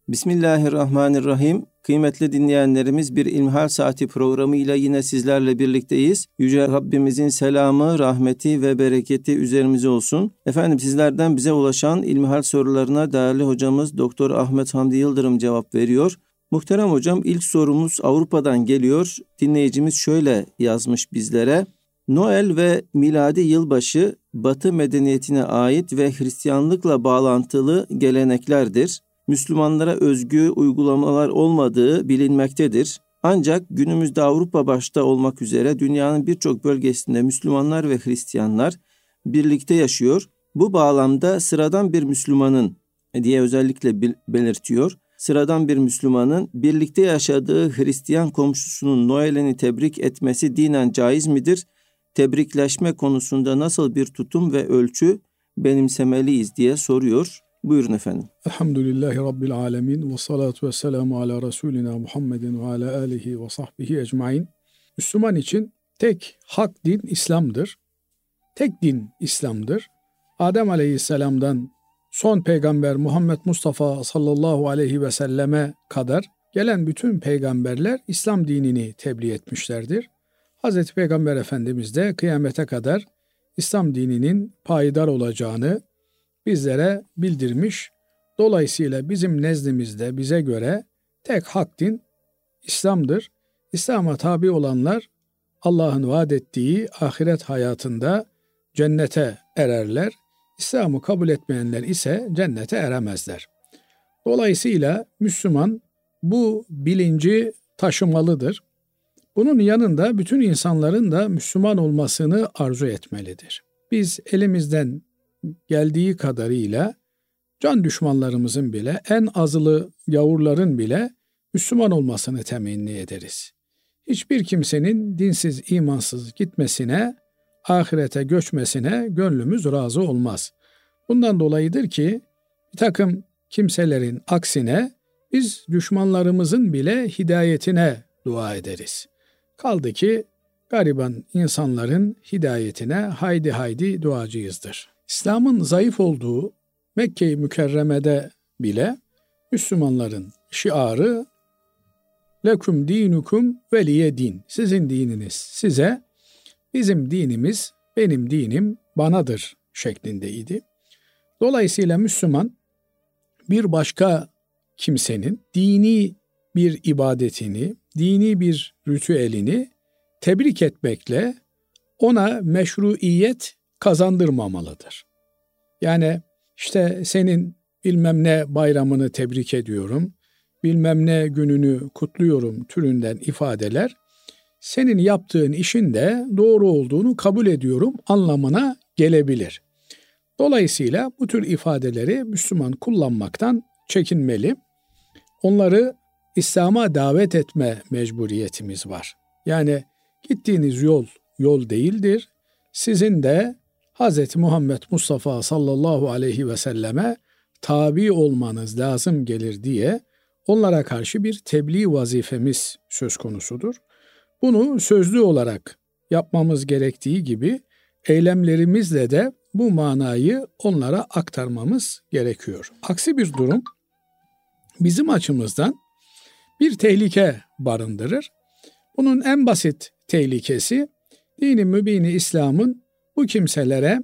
Bismillahirrahmanirrahim. Kıymetli dinleyenlerimiz, bir İlmihal Saati programıyla yine sizlerle birlikteyiz. Yüce Rabbimizin selamı, rahmeti ve bereketi üzerimize olsun. Efendim, sizlerden bize ulaşan İlmihal sorularına değerli hocamız Doktor Ahmet Hamdi Yıldırım cevap veriyor. Muhterem hocam, ilk sorumuz Avrupa'dan geliyor. Dinleyicimiz şöyle yazmış bizlere. Noel ve miladi yılbaşı Batı medeniyetine ait ve Hristiyanlıkla bağlantılı geleneklerdir. Müslümanlara özgü uygulamalar olmadığı bilinmektedir. Ancak günümüzde Avrupa başta olmak üzere dünyanın birçok bölgesinde Müslümanlar ve Hristiyanlar birlikte yaşıyor. Bu bağlamda sıradan bir Müslümanın diye özellikle belirtiyor. Sıradan bir Müslümanın birlikte yaşadığı Hristiyan komşusunun Noel'ini tebrik etmesi dinen caiz midir? Tebrikleşme konusunda nasıl bir tutum ve ölçü benimsemeliyiz diye soruyor. Buyurun efendim. Elhamdülillahi Rabbil alemin ve salatu ve selamu ala Resulina Muhammedin ve ala alihi ve sahbihi ecmain. Müslüman için tek hak din İslam'dır. Tek din İslam'dır. Adem Aleyhisselam'dan son peygamber Muhammed Mustafa sallallahu aleyhi ve selleme kadar gelen bütün peygamberler İslam dinini tebliğ etmişlerdir. Hazreti Peygamber Efendimiz de kıyamete kadar İslam dininin payidar olacağını bizlere bildirmiş. Dolayısıyla bizim nezdimizde bize göre tek hak din İslam'dır. İslam'a tabi olanlar Allah'ın vaat ettiği ahiret hayatında cennete ererler. İslam'ı kabul etmeyenler ise cennete eremezler. Dolayısıyla Müslüman bu bilinci taşımalıdır. Bunun yanında bütün insanların da Müslüman olmasını arzu etmelidir. Biz elimizden geldiği kadarıyla can düşmanlarımızın bile, en azılı gavurların bile Müslüman olmasını temenni ederiz. Hiçbir kimsenin dinsiz, imansız gitmesine, ahirete göçmesine gönlümüz razı olmaz. Bundan dolayıdır ki bir takım kimselerin aksine biz düşmanlarımızın bile hidayetine dua ederiz. Kaldı ki gariban insanların hidayetine haydi haydi duacıyızdır. İslam'ın zayıf olduğu Mekke-i Mükerreme'de bile Müslümanların şiarı lekum dinukum veliye din. Sizin dininiz size, bizim dinimiz, benim dinim banadır şeklindeydi. Dolayısıyla Müslüman bir başka kimsenin dini bir ibadetini, dini bir ritüelini tebrik etmekle ona meşruiyet kazandırmamalıdır. Yani işte senin bilmem ne bayramını tebrik ediyorum, bilmem ne gününü kutluyorum türünden ifadeler, senin yaptığın işin de doğru olduğunu kabul ediyorum anlamına gelebilir. Dolayısıyla bu tür ifadeleri Müslüman kullanmaktan çekinmeli. Onları İslam'a davet etme mecburiyetimiz var. Yani gittiğiniz yol değildir. Sizin de Hz. Muhammed Mustafa sallallahu aleyhi ve selleme tabi olmanız lazım gelir diye onlara karşı bir tebliğ vazifemiz söz konusudur. Bunu sözlü olarak yapmamız gerektiği gibi eylemlerimizle de bu manayı onlara aktarmamız gerekiyor. Aksi bir durum bizim açımızdan bir tehlike barındırır. Bunun en basit tehlikesi dini mübini İslam'ın bu kimselere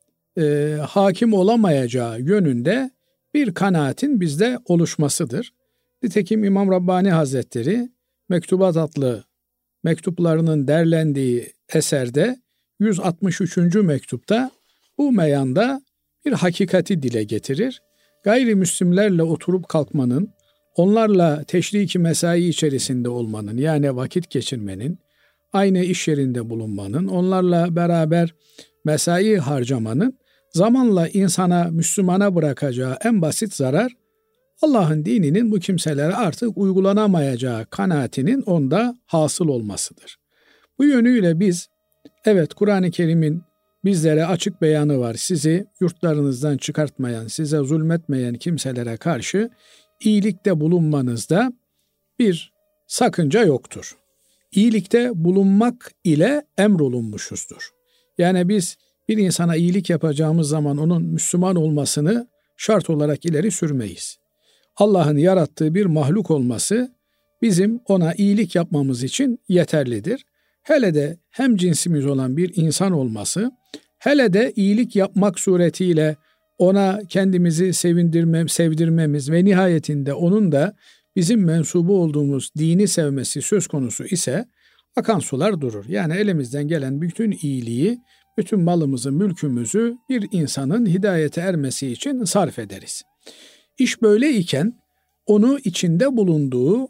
hakim olamayacağı yönünde bir kanaatin bizde oluşmasıdır. Nitekim İmam Rabbani Hazretleri Mektubat adlı mektuplarının derlendiği eserde 163. mektupta bu meyanda bir hakikati dile getirir. Gayrimüslimlerle oturup kalkmanın, onlarla teşriki mesai içerisinde olmanın, yani vakit geçirmenin, aynı iş yerinde bulunmanın, onlarla beraber mesai harcamanın zamanla insana, Müslümana bırakacağı en basit zarar, Allah'ın dininin bu kimselere artık uygulanamayacağı kanaatinin onda hasıl olmasıdır. Bu yönüyle biz, evet, Kur'an-ı Kerim'in bizlere açık beyanı var. Sizi yurtlarınızdan çıkartmayan, size zulmetmeyen kimselere karşı iyilikte bulunmanızda bir sakınca yoktur. İyilikte bulunmak ile emrolunmuşuzdur. Yani biz bir insana iyilik yapacağımız zaman onun Müslüman olmasını şart olarak ileri sürmeyiz. Allah'ın yarattığı bir mahluk olması bizim ona iyilik yapmamız için yeterlidir. Hele de hem cinsimiz olan bir insan olması, hele de iyilik yapmak suretiyle ona kendimizi sevdirmemiz ve nihayetinde onun da bizim mensubu olduğumuz dini sevmesi söz konusu ise akan sular durur. Yani elimizden gelen bütün iyiliği, bütün malımızı, mülkümüzü bir insanın hidayete ermesi için sarf ederiz. İş böyle iken onu içinde bulunduğu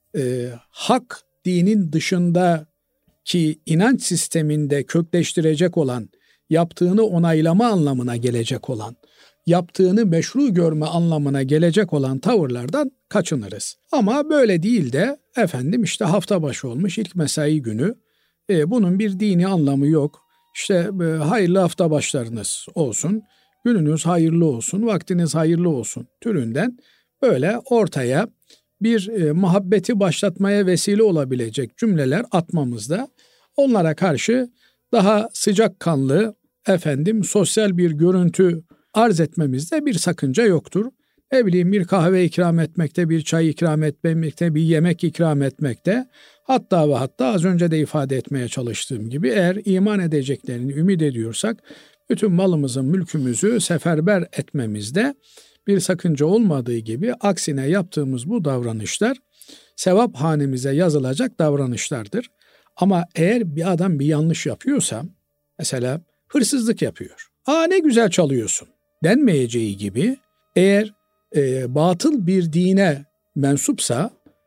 hak dinin dışındaki inanç sisteminde kökleştirecek olan, yaptığını onaylama anlamına gelecek olan, yaptığını meşru görme anlamına gelecek olan tavırlardan kaçınırız. Ama böyle değil de efendim işte hafta başı olmuş ilk mesai günü, bunun bir dini anlamı yok. İşte hayırlı hafta başlarınız olsun, gününüz hayırlı olsun, vaktiniz hayırlı olsun türünden böyle ortaya bir muhabbeti başlatmaya vesile olabilecek cümleler atmamızda onlara karşı daha sıcakkanlı sosyal bir görüntü arz etmemizde bir sakınca yoktur. Ne bileyim bir kahve ikram etmekte, bir çay ikram etmekte, bir yemek ikram etmekte, hatta ve hatta az önce de ifade etmeye çalıştığım gibi eğer iman edeceklerini ümit ediyorsak bütün malımızın, mülkümüzü seferber etmemizde bir sakınca olmadığı gibi aksine yaptığımız bu davranışlar sevap hanemize yazılacak davranışlardır. Ama eğer bir adam bir yanlış yapıyorsa, mesela hırsızlık yapıyor, ne güzel çalıyorsun denmeyeceği gibi eğer batıl bir dine mensupsa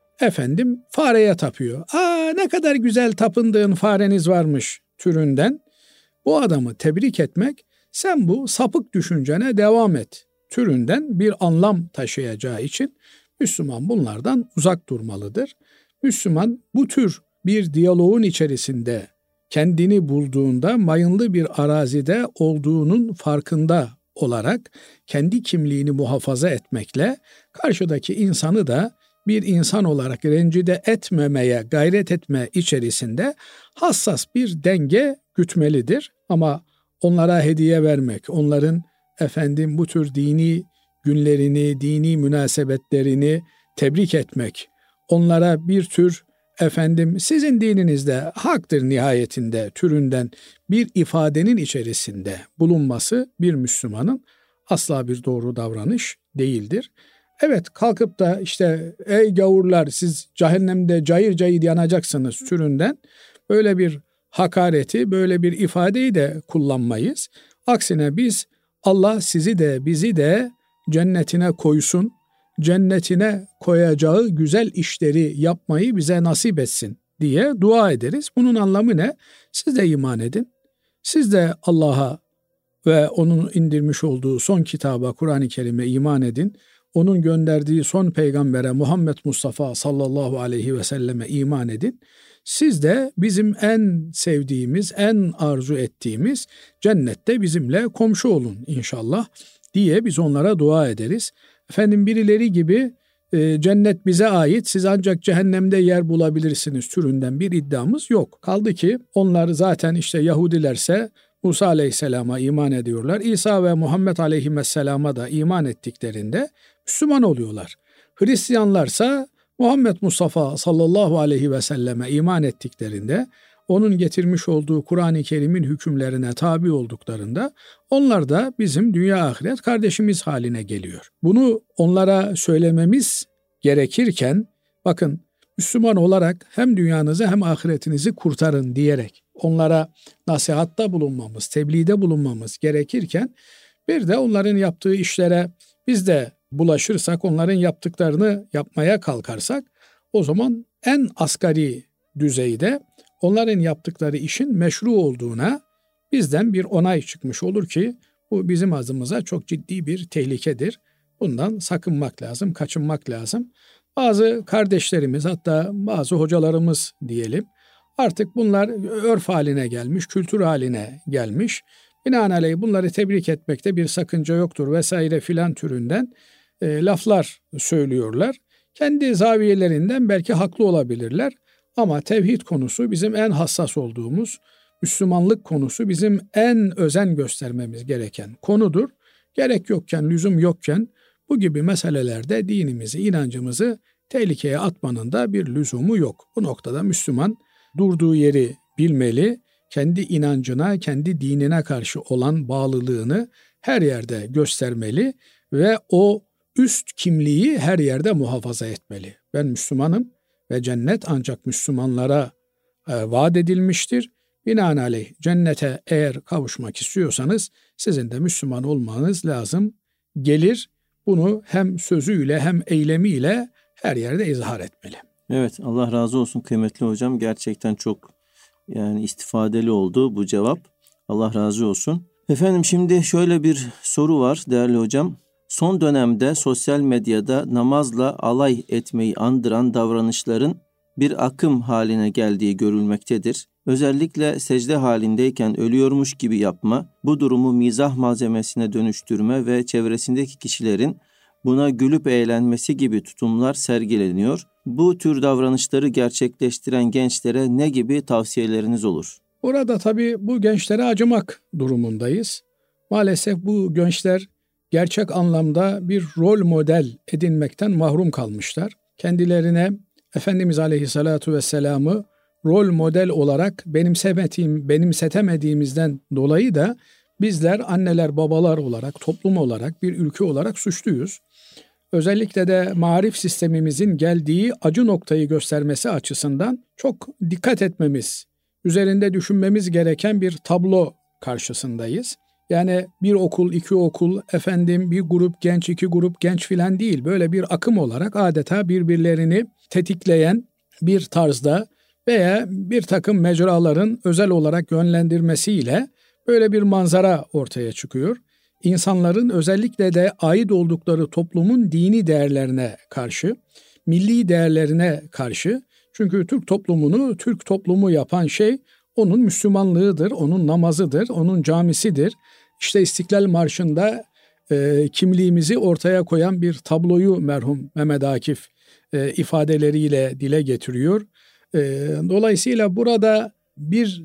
fareye tapıyor. Ne kadar güzel tapındığın fareniz varmış türünden bu adamı tebrik etmek, sen bu sapık düşüncene devam et türünden bir anlam taşıyacağı için Müslüman bunlardan uzak durmalıdır. Müslüman bu tür bir diyaloğun içerisinde kendini bulduğunda mayınlı bir arazide olduğunun farkında olarak kendi kimliğini muhafaza etmekle karşıdaki insanı da bir insan olarak rencide etmemeye gayret etme içerisinde hassas bir denge gütmelidir. Ama onlara hediye vermek, onların bu tür dini günlerini, dini münasebetlerini tebrik etmek, onlara bir tür sizin dininizde haktır nihayetinde türünden bir ifadenin içerisinde bulunması bir Müslümanın asla bir doğru davranış değildir. Evet, kalkıp da işte ey gavurlar siz cehennemde cayır cayır yanacaksınız türünden böyle bir hakareti, böyle bir ifadeyi de kullanmayız. Aksine biz Allah sizi de bizi de cennetine koysun, cennetine koyacağı güzel işleri yapmayı bize nasip etsin diye dua ederiz. Bunun anlamı ne? Siz de iman edin. Siz de Allah'a ve onun indirmiş olduğu son kitaba, Kur'an-ı Kerim'e iman edin. Onun gönderdiği son peygambere Muhammed Mustafa sallallahu aleyhi ve selleme iman edin. Siz de bizim en sevdiğimiz, en arzu ettiğimiz cennette bizimle komşu olun inşallah diye biz onlara dua ederiz. Birileri gibi cennet bize ait, siz ancak cehennemde yer bulabilirsiniz türünden bir iddiamız yok. Kaldı ki onlar zaten Yahudilerse Musa aleyhisselama iman ediyorlar. İsa ve Muhammed aleyhisselama da iman ettiklerinde Müslüman oluyorlar. Hristiyanlarsa Muhammed Mustafa sallallahu aleyhi ve selleme iman ettiklerinde, onun getirmiş olduğu Kur'an-ı Kerim'in hükümlerine tabi olduklarında onlar da bizim dünya ahiret kardeşimiz haline geliyor. Bunu onlara söylememiz gerekirken bakın Müslüman olarak hem dünyanızı hem ahiretinizi kurtarın diyerek onlara nasihatta bulunmamız, tebliğde bulunmamız gerekirken bir de onların yaptığı işlere biz de bulaşırsak, onların yaptıklarını yapmaya kalkarsak o zaman en asgari düzeyde onların yaptıkları işin meşru olduğuna bizden bir onay çıkmış olur ki bu bizim adımıza çok ciddi bir tehlikedir. Bundan sakınmak lazım, kaçınmak lazım. Bazı kardeşlerimiz, hatta bazı hocalarımız diyelim, artık bunlar örf haline gelmiş, kültür haline gelmiş. Binaenaleyh bunları tebrik etmekte bir sakınca yoktur vesaire filan türünden laflar söylüyorlar. Kendi zaviyelerinden belki haklı olabilirler. Ama tevhid konusu bizim en hassas olduğumuz, Müslümanlık konusu bizim en özen göstermemiz gereken konudur. Gerek yokken, lüzum yokken Bu gibi meselelerde dinimizi, inancımızı tehlikeye atmanın da bir lüzumu yok. Bu noktada Müslüman durduğu yeri bilmeli, kendi inancına, kendi dinine karşı olan bağlılığını her yerde göstermeli ve o üst kimliği her yerde muhafaza etmeli. Ben Müslümanım ve cennet ancak Müslümanlara vaat edilmiştir. Binaenaleyh cennete eğer kavuşmak istiyorsanız sizin de Müslüman olmanız lazım gelir. Bunu hem sözüyle hem eylemiyle her yerde izhar etmeli. Evet, Allah razı olsun kıymetli hocam. Gerçekten çok istifadeli oldu bu cevap. Allah razı olsun. Efendim şimdi şöyle bir soru var değerli hocam. Son dönemde sosyal medyada namazla alay etmeyi andıran davranışların bir akım haline geldiği görülmektedir. Özellikle secde halindeyken ölüyormuş gibi yapma, bu durumu mizah malzemesine dönüştürme ve çevresindeki kişilerin buna gülüp eğlenmesi gibi tutumlar sergileniyor. Bu tür davranışları gerçekleştiren gençlere ne gibi tavsiyeleriniz olur? Burada tabii bu gençlere acımak durumundayız. Maalesef bu gençler gerçek anlamda bir rol model edinmekten mahrum kalmışlar. Kendilerine Efendimiz Aleyhisselatü Vesselam'ı rol model olarak benimsetemediğimizden dolayı da bizler anneler babalar olarak, toplum olarak, bir ülke olarak suçluyuz. Özellikle de marif sistemimizin geldiği acı noktayı göstermesi açısından çok dikkat etmemiz, üzerinde düşünmemiz gereken bir tablo karşısındayız. Yani bir okul, iki okul, bir grup genç, iki grup genç filan değil. Böyle bir akım olarak adeta birbirlerini tetikleyen bir tarzda veya bir takım mecraların özel olarak yönlendirmesiyle böyle bir manzara ortaya çıkıyor. İnsanların özellikle de ait oldukları toplumun dini değerlerine karşı, milli değerlerine karşı, çünkü Türk toplumunu Türk toplumu yapan şey onun Müslümanlığıdır, onun namazıdır, onun camisidir. İşte İstiklal Marşı'nda kimliğimizi ortaya koyan bir tabloyu merhum Mehmet Akif ifadeleriyle dile getiriyor. Dolayısıyla burada bir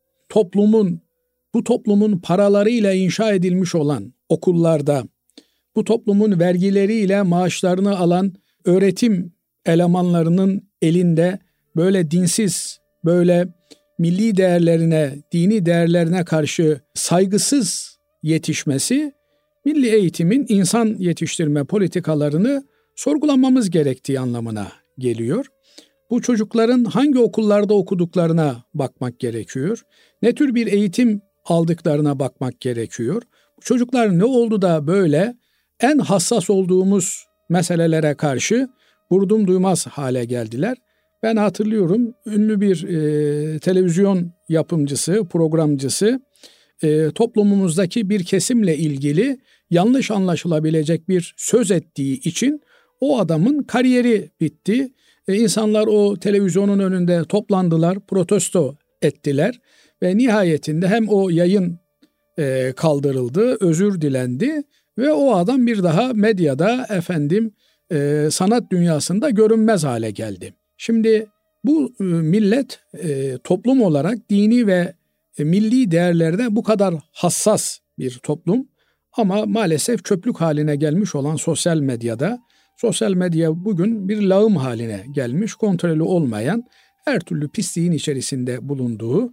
bu toplumun paralarıyla inşa edilmiş olan okullarda, bu toplumun vergileriyle maaşlarını alan öğretim elemanlarının elinde böyle dinsiz, böyle milli değerlerine, dini değerlerine karşı saygısız yetişmesi, milli eğitimin insan yetiştirme politikalarını sorgulamamız gerektiği anlamına geliyor. Bu çocukların hangi okullarda okuduklarına bakmak gerekiyor. Ne tür bir eğitim aldıklarına bakmak gerekiyor. Bu çocuklar ne oldu da böyle en hassas olduğumuz meselelere karşı vurdum duymaz hale geldiler. Ben hatırlıyorum, ünlü bir televizyon yapımcısı, programcısı toplumumuzdaki bir kesimle ilgili yanlış anlaşılabilecek bir söz ettiği için o adamın kariyeri bitti. İnsanlar o televizyonun önünde toplandılar, protesto ettiler ve nihayetinde hem o yayın kaldırıldı, özür dilendi ve o adam bir daha medyada sanat dünyasında görünmez hale geldi. Şimdi bu millet toplum olarak dini ve milli değerlerde bu kadar hassas bir toplum ama maalesef çöplük haline gelmiş olan sosyal medya bugün bir lağım haline gelmiş, kontrolü olmayan, her türlü pisliğin içerisinde bulunduğu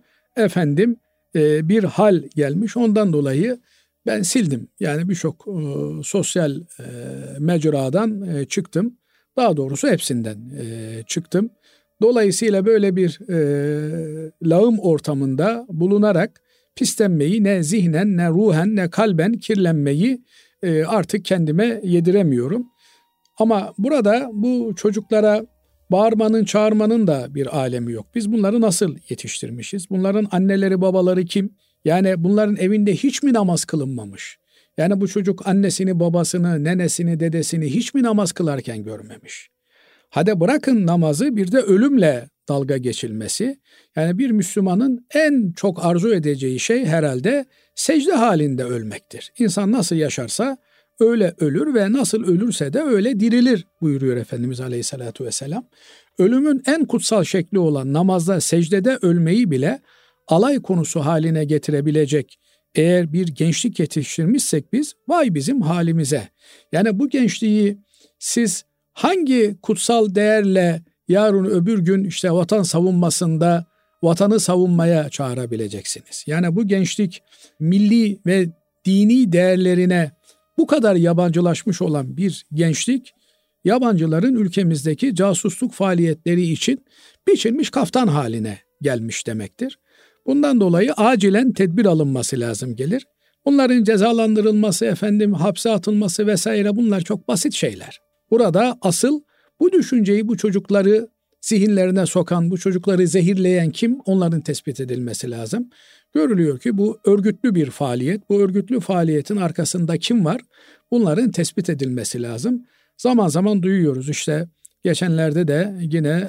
bir hal gelmiş. Ondan dolayı ben sildim. Yani birçok sosyal mecradan çıktım. Daha doğrusu hepsinden çıktım. Dolayısıyla böyle bir lağım ortamında bulunarak pislenmeyi ne zihnen, ne ruhen, ne kalben kirlenmeyi artık kendime yediremiyorum. Ama burada bu çocuklara bağırmanın, çağırmanın da bir alemi yok. Biz bunları nasıl yetiştirmişiz? Bunların anneleri, babaları kim? Yani bunların evinde hiç mi namaz kılınmamış? Yani bu çocuk annesini, babasını, nenesini, dedesini hiç mi namaz kılarken görmemiş? Hadi bırakın namazı, bir de ölümle dalga geçilmesi. Yani bir Müslümanın en çok arzu edeceği şey herhalde secde halinde ölmektir. İnsan nasıl yaşarsa öyle ölür ve nasıl ölürse de öyle dirilir buyuruyor Efendimiz Aleyhisselatü Vesselam. Ölümün en kutsal şekli olan namazda, secdede ölmeyi bile alay konusu haline getirebilecek eğer bir gençlik yetiştirmişsek biz, vay bizim halimize. Yani bu gençliği siz hangi kutsal değerle yarın öbür gün işte vatan savunmasında vatanı savunmaya çağırabileceksiniz? Yani bu gençlik milli ve dini değerlerine bu kadar yabancılaşmış olan bir gençlik, yabancıların ülkemizdeki casusluk faaliyetleri için biçilmiş kaftan haline gelmiş demektir. Bundan dolayı acilen tedbir alınması lazım gelir. Bunların cezalandırılması, hapse atılması vesaire, bunlar çok basit şeyler. Burada asıl bu düşünceyi, bu çocukları zihinlerine sokan, bu çocukları zehirleyen kim? Onların tespit edilmesi lazım. Görülüyor ki bu örgütlü bir faaliyet. Bu örgütlü faaliyetin arkasında kim var? Bunların tespit edilmesi lazım. Zaman zaman duyuyoruz işte, geçenlerde de yine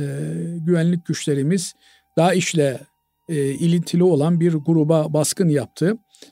güvenlik güçlerimiz DAEŞ'le ilintili olan bir gruba baskın yaptı.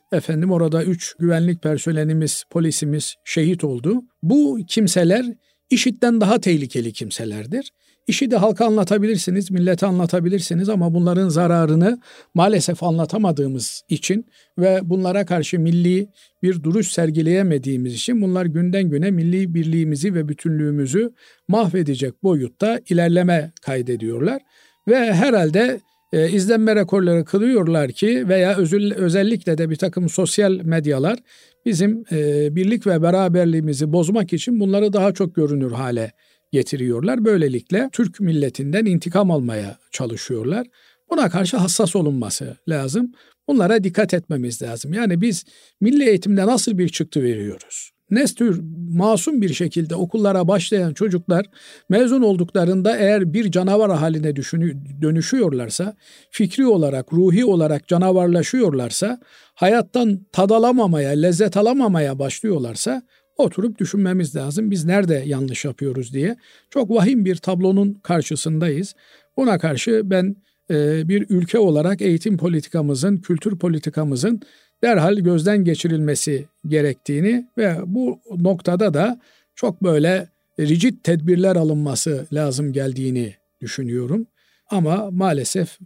Orada 3 güvenlik personelimiz, polisimiz şehit oldu. Bu kimseler IŞİD'den daha tehlikeli kimselerdir. IŞİD'i halka anlatabilirsiniz, millete anlatabilirsiniz ama bunların zararını maalesef anlatamadığımız için ve bunlara karşı milli bir duruş sergileyemediğimiz için bunlar günden güne milli birliğimizi ve bütünlüğümüzü mahvedecek boyutta ilerleme kaydediyorlar. Ve herhalde izlenme rekorları kırıyorlar ki veya özellikle de bir takım sosyal medyalar bizim birlik ve beraberliğimizi bozmak için bunları daha çok görünür hale getiriyorlar. Böylelikle Türk milletinden intikam almaya çalışıyorlar. Buna karşı hassas olunması lazım. Bunlara dikkat etmemiz lazım. Yani biz milli eğitimde nasıl bir çıktı veriyoruz? Ne tür masum bir şekilde okullara başlayan çocuklar mezun olduklarında eğer bir canavar haline dönüşüyorlarsa, fikri olarak, ruhi olarak canavarlaşıyorlarsa, hayattan tad alamamaya, lezzet alamamaya başlıyorlarsa oturup düşünmemiz lazım. Biz nerede yanlış yapıyoruz diye. Çok vahim bir tablonun karşısındayız. Buna karşı ben bir ülke olarak eğitim politikamızın, kültür politikamızın derhal gözden geçirilmesi gerektiğini ve bu noktada da çok böyle rigid tedbirler alınması lazım geldiğini düşünüyorum. Ama maalesef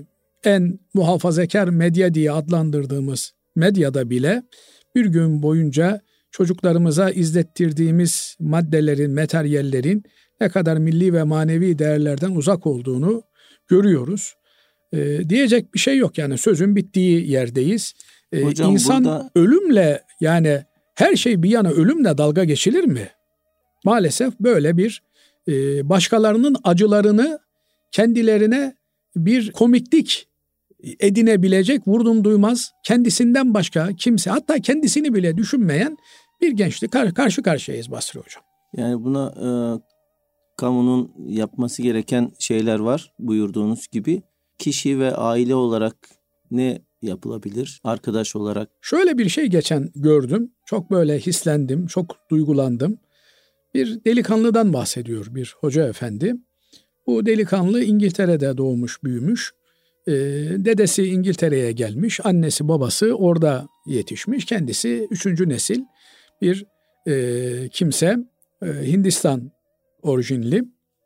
en muhafazakar medya diye adlandırdığımız medyada bile bir gün boyunca çocuklarımıza izlettirdiğimiz maddelerin, materyallerin ne kadar milli ve manevi değerlerden uzak olduğunu görüyoruz. Diyecek bir şey yok, yani sözün bittiği yerdeyiz. Hocam, İnsan burada ölümle, yani her şey bir yana ölümle dalga geçilir mi? Maalesef böyle bir başkalarının acılarını kendilerine bir komiklik edinebilecek, vurdum duymaz, kendisinden başka kimse, hatta kendisini bile düşünmeyen bir gençlik karşı karşıyayız Basri Hocam. Yani buna kamunun yapması gereken şeyler var buyurduğunuz gibi. Kişi ve aile olarak ne yapılabilir? Arkadaş olarak. Şöyle bir şey geçen gördüm. Çok böyle hislendim, çok duygulandım. Bir delikanlıdan bahsediyor bir hoca efendi. Bu delikanlı İngiltere'de doğmuş, büyümüş. Dedesi İngiltere'ye gelmiş, annesi babası orada yetişmiş. Kendisi 3. nesil bir kimse, Hindistan orijinli.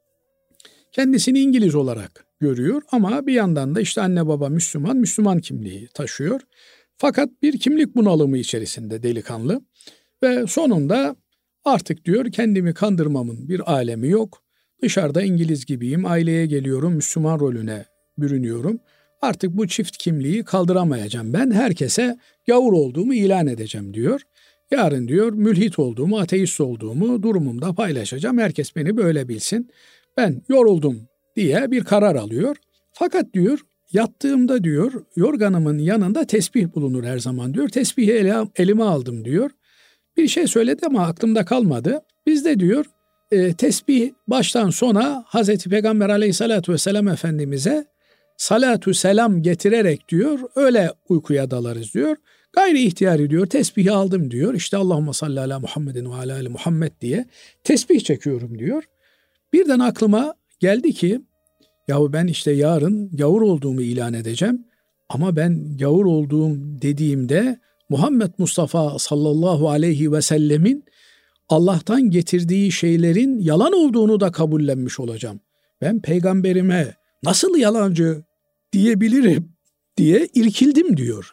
Kendisini İngiliz olarak görüyor ama bir yandan da işte anne baba Müslüman kimliği taşıyor. Fakat bir kimlik bunalımı içerisinde delikanlı ve sonunda artık diyor kendimi kandırmamın bir alemi yok. Dışarıda İngiliz gibiyim, aileye geliyorum, Müslüman rolüne bürünüyorum. Artık bu çift kimliği kaldıramayacağım. Ben herkese gavur olduğumu ilan edeceğim diyor. Yarın diyor mülhit olduğumu, ateist olduğumu durumumda paylaşacağım. Herkes beni böyle bilsin. Ben yoruldum diye bir karar alıyor. Fakat diyor yattığımda diyor yorganımın yanında tesbih bulunur her zaman diyor. Tesbihi elime aldım diyor. Bir şey söyledi ama aklımda kalmadı. Bizde diyor tesbih baştan sona Hazreti Peygamber Aleyhisselatü Vesselam Efendimiz'e salatü selam getirerek diyor öyle uykuya dalarız diyor. Gayri ihtiyari diyor tesbihi aldım diyor. İşte Allahümme salli ala Muhammedin ve ala ali Muhammed diye tesbih çekiyorum diyor. Birden aklıma geldi ki yahu ben işte yarın gavur olduğumu ilan edeceğim. Ama ben gavur olduğum dediğimde Muhammed Mustafa sallallahu aleyhi ve sellemin Allah'tan getirdiği şeylerin yalan olduğunu da kabullenmiş olacağım. Ben peygamberime nasıl yalancı diyebilirim diye irkildim diyor.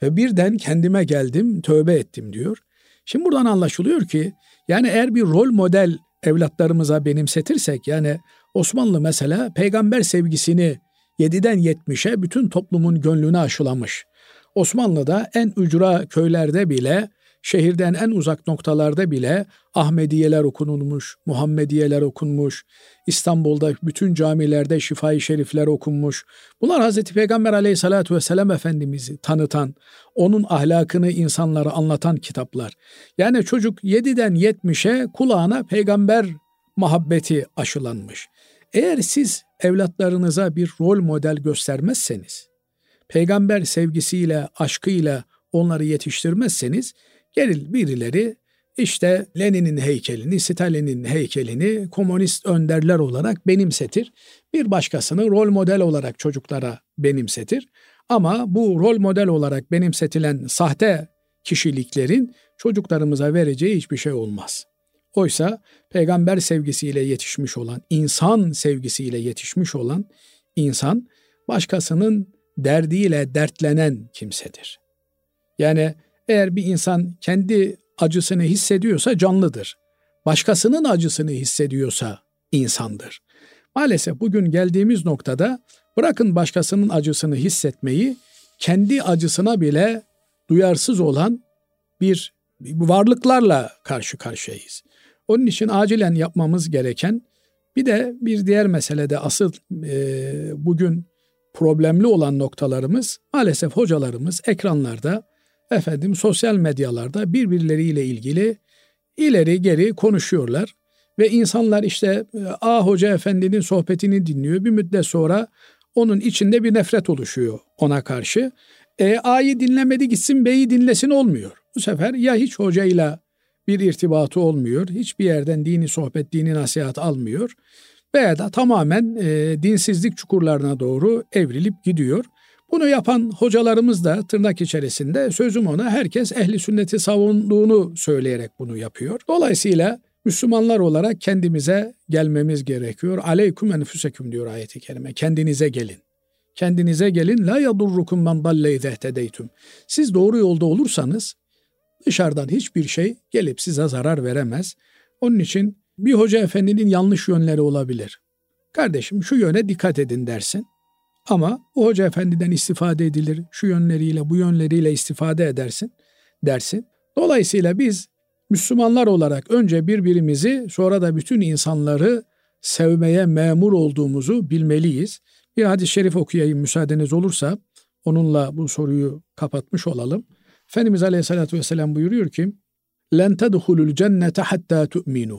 ve birden kendime geldim, tövbe ettim diyor. Şimdi buradan anlaşılıyor ki yani eğer bir rol model evlatlarımıza benimsetirsek, yani Osmanlı mesela peygamber sevgisini 7'den 70'e bütün toplumun gönlüne aşılamış. Osmanlı'da en ücra köylerde bile, şehirden en uzak noktalarda bile Ahmediyeler okunulmuş, Muhammediyeler okunmuş, İstanbul'da bütün camilerde Şifa-i Şerifler okunmuş. Bunlar Hazreti Peygamber Aleyhisselatü Vesselam Efendimiz'i tanıtan, onun ahlakını insanlara anlatan kitaplar. Yani çocuk 7'den 70'e kulağına peygamber muhabbeti aşılanmış. Eğer siz evlatlarınıza bir rol model göstermezseniz, peygamber sevgisiyle, aşkıyla onları yetiştirmezseniz, gelir birileri işte Lenin'in heykelini, Stalin'in heykelini komünist önderler olarak benimsetir. Bir başkasını rol model olarak çocuklara benimsetir. Ama bu rol model olarak benimsetilen sahte kişiliklerin çocuklarımıza vereceği hiçbir şey olmaz. Oysa peygamber sevgisiyle yetişmiş olan, insan sevgisiyle yetişmiş olan insan, başkasının derdiyle dertlenen kimsedir. Yani eğer bir insan kendi acısını hissediyorsa canlıdır. Başkasının acısını hissediyorsa insandır. Maalesef bugün geldiğimiz noktada bırakın başkasının acısını hissetmeyi, kendi acısına bile duyarsız olan bir varlıklarla karşı karşıyayız. Onun için acilen yapmamız gereken bir diğer meselede asıl bugün problemli olan noktalarımız, maalesef hocalarımız ekranlarda, sosyal medyalarda birbirleriyle ilgili ileri geri konuşuyorlar ve insanlar işte A Hoca Efendi'nin sohbetini dinliyor. Bir müddet sonra onun içinde bir nefret oluşuyor ona karşı. A'yı dinlemedi gitsin B'yi dinlesin olmuyor. Bu sefer ya hiç hocayla bir irtibatı olmuyor, hiçbir yerden dini sohbet, dini nasihat almıyor veya da tamamen dinsizlik çukurlarına doğru evrilip gidiyor. Bunu yapan hocalarımız da tırnak içerisinde sözüm ona herkes ehli sünneti savunduğunu söyleyerek bunu yapıyor. Dolayısıyla Müslümanlar olarak kendimize gelmemiz gerekiyor. Aleyküm enfüseküm diyor ayet-i kerime. Kendinize gelin. Kendinize gelin. La yadurrukum men dalle izehtedeytüm. Siz doğru yolda olursanız dışarıdan hiçbir şey gelip size zarar veremez. Onun için bir hoca efendinin yanlış yönleri olabilir. Kardeşim şu yöne dikkat edin dersin. Ama o hoca efendiden istifade edilir. Şu yönleriyle bu yönleriyle istifade edersin dersin. Dolayısıyla biz Müslümanlar olarak önce birbirimizi sonra da bütün insanları sevmeye memur olduğumuzu bilmeliyiz. Bir hadis-i şerif okuyayım müsaadeniz olursa, onunla bu soruyu kapatmış olalım. Efendimiz Aleyhisselatü Vesselam buyuruyor ki لَنْ تَدْخُلُوا الْجَنَّةَ حَتَّى تُؤْمِنُوا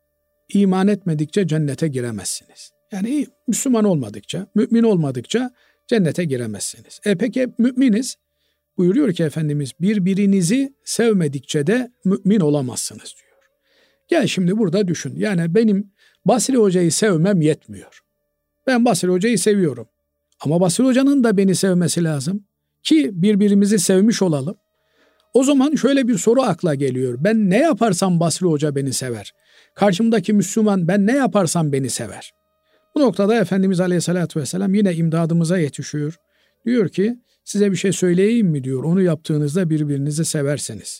İman etmedikçe cennete giremezsiniz. Yani Müslüman olmadıkça, mümin olmadıkça cennete giremezsiniz. Peki müminiz, buyuruyor ki Efendimiz, birbirinizi sevmedikçe de mümin olamazsınız diyor. Gel şimdi burada düşün. Yani benim Basri Hoca'yı sevmem yetmiyor. Ben Basri Hoca'yı seviyorum. Ama Basri Hoca'nın da beni sevmesi lazım ki birbirimizi sevmiş olalım. O zaman şöyle bir soru akla geliyor. Ben ne yaparsam Basri Hoca beni sever. Karşımdaki Müslüman ben ne yaparsam beni sever. Bu noktada Efendimiz Aleyhisselatü Vesselam yine imdadımıza yetişiyor. Diyor ki size bir şey söyleyeyim mi diyor. Onu yaptığınızda birbirinizi severseniz.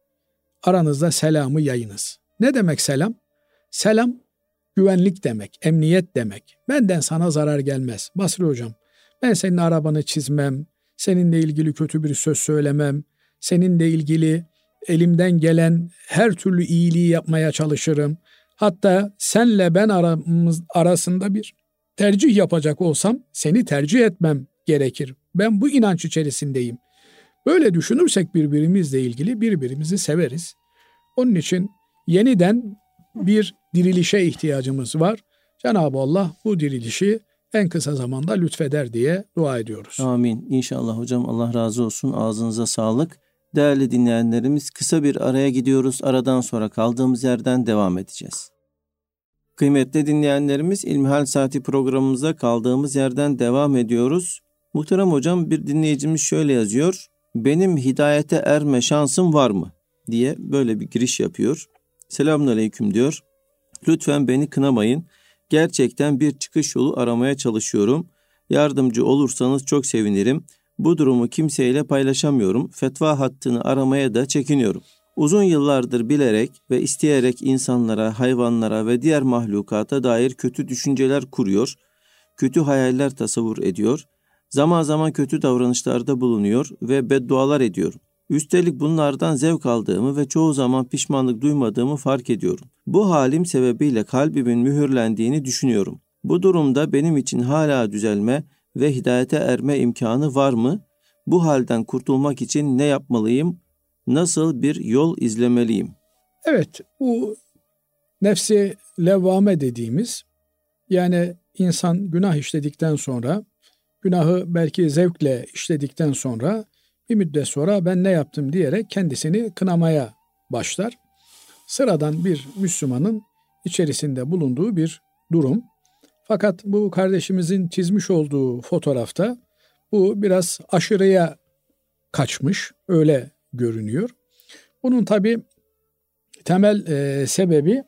Aranızda selamı yayınız. Ne demek selam? Selam güvenlik demek, emniyet demek. Benden sana zarar gelmez. Basri Hocam, ben senin arabanı çizmem, seninle ilgili kötü bir söz söylemem, seninle ilgili elimden gelen her türlü iyiliği yapmaya çalışırım. Hatta senle ben arasında bir tercih yapacak olsam seni tercih etmem gerekir. Ben bu inanç içerisindeyim. Böyle düşünürsek birbirimizle ilgili birbirimizi severiz. Onun için yeniden bir dirilişe ihtiyacımız var. Cenab-ı Allah bu dirilişi en kısa zamanda lütfeder diye dua ediyoruz. Amin. İnşallah hocam, Allah razı olsun. Ağzınıza sağlık. Değerli dinleyenlerimiz, kısa bir araya gidiyoruz. Aradan sonra kaldığımız yerden devam edeceğiz. Kıymetli dinleyenlerimiz, İlmihal Saati programımıza kaldığımız yerden devam ediyoruz. Muhterem hocam, bir dinleyicimiz şöyle yazıyor. Benim hidayete erme şansım var mı? Diye böyle bir giriş yapıyor. Selamünaleyküm diyor. Lütfen beni kınamayın. Gerçekten bir çıkış yolu aramaya çalışıyorum. Yardımcı olursanız çok sevinirim. Bu durumu kimseyle paylaşamıyorum. Fetva hattını aramaya da çekiniyorum. Uzun yıllardır bilerek ve isteyerek insanlara, hayvanlara ve diğer mahlukata dair kötü düşünceler kuruyor, kötü hayaller tasavvur ediyor, zaman zaman kötü davranışlarda bulunuyor ve beddualar ediyorum. Üstelik bunlardan zevk aldığımı ve çoğu zaman pişmanlık duymadığımı fark ediyorum. Bu halim sebebiyle kalbimin mühürlendiğini düşünüyorum. Bu durumda benim için hala düzelme ve hidayete erme imkanı var mı? Bu halden kurtulmak için ne yapmalıyım? Nasıl bir yol izlemeliyim? Evet, bu nefsi levvame dediğimiz, yani insan günah işledikten sonra, günahı belki zevkle işledikten sonra bir müddet sonra ben ne yaptım diyerek kendisini kınamaya başlar. Sıradan bir Müslümanın içerisinde bulunduğu bir durum. Fakat bu kardeşimizin çizmiş olduğu fotoğrafta bu biraz aşırıya kaçmış, öyle görünüyor. Bunun tabii temel sebebi